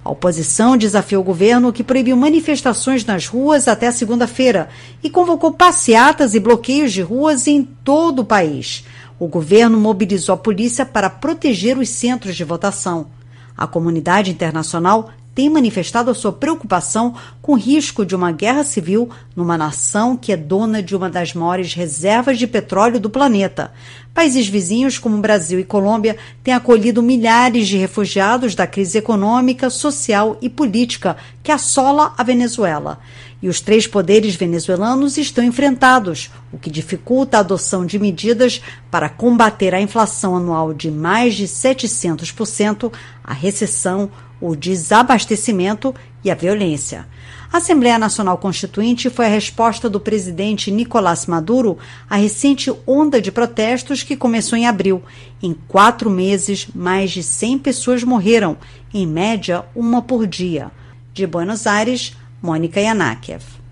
A oposição desafiou o governo, que proibiu manifestações nas ruas até segunda-feira e convocou passeatas e bloqueios de ruas em todo o país. O governo mobilizou a polícia para proteger os centros de votação. A comunidade internacional tem manifestado a sua preocupação com o risco de uma guerra civil numa nação que é dona de uma das maiores reservas de petróleo do planeta. Países vizinhos como Brasil e Colômbia têm acolhido milhares de refugiados da crise econômica, social e política que assola a Venezuela. E os três poderes venezuelanos estão enfrentados, o que dificulta a adoção de medidas para combater a inflação anual de mais de 700%, a recessão, o desabastecimento e a violência. A Assembleia Nacional Constituinte foi a resposta do presidente Nicolás Maduro à recente onda de protestos que começou em abril. Em 4 meses, mais de 100 pessoas morreram, em média, uma por dia. De Buenos Aires, Mônica Yanakiev.